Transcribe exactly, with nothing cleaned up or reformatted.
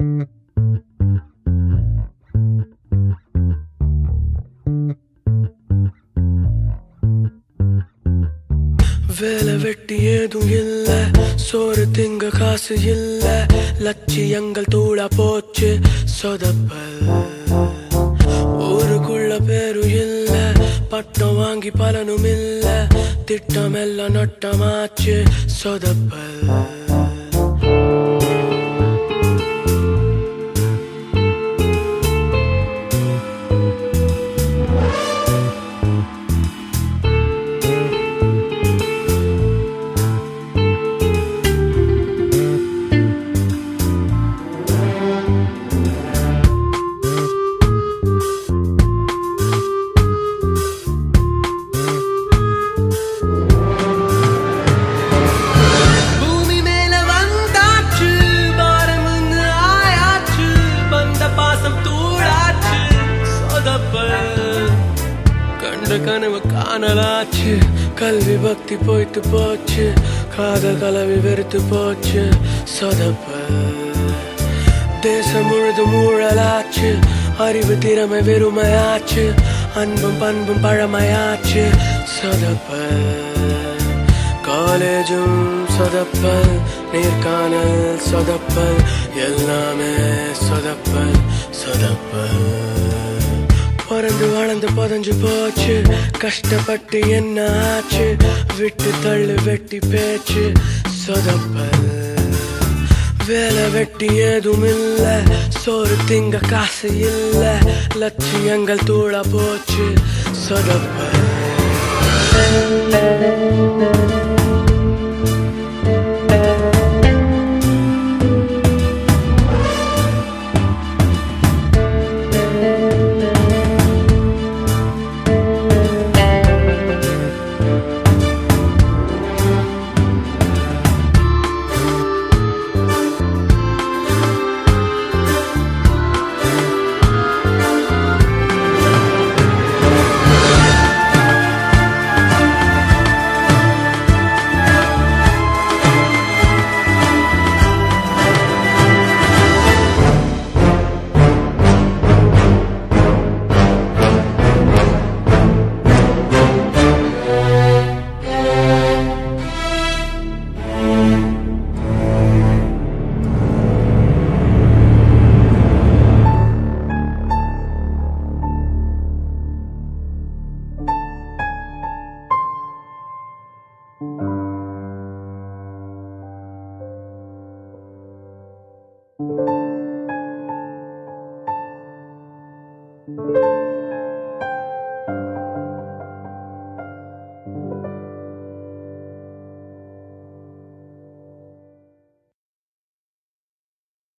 வேலை வெட்டி ஏதும் இல்ல, சோறு திங்க காசு இல்ல, லட்சியங்கள் தூளா போச்சு சொதப்பல். ஊருக்குள்ள பேரும் இல்ல, பட்டம் வாங்கி பலனும் இல்ல, திட்டம் எல்லாம் நட்டமாச்சு சொதப்பல். கண்ட கனவு காணலாச்சு, கல்வி பக்தி போய்த்து போச்சு, காதல் கலவி வெறுத்து போச்சு சொதப்பல். தேசம் முழுதும் ஊழலாச்சு, அறிவு திறமை வெறுமையாச்சு, அன்பும் பண்பும் பழமையாச்சு சொதப்பல். காலேஜும் சொதப்பல், நேர்காணல் சொதப்பல், எல்லாமே சொதப்பல் சொதப்பல். பிறந்து வளர்ந்து புதஞ்சு போச்சு, கஷ்டப்பட்டு என்ன ஆச்சு, விட்டு தள்ளு வெட்டி பேச்சு சொதப்பல். வேலை வெட்டி ஏதும் இல்ல, சோறு திங்க காசு இல்ல, லட்சியங்கள் தூளா போச்சு சொதப்பல். Thank you.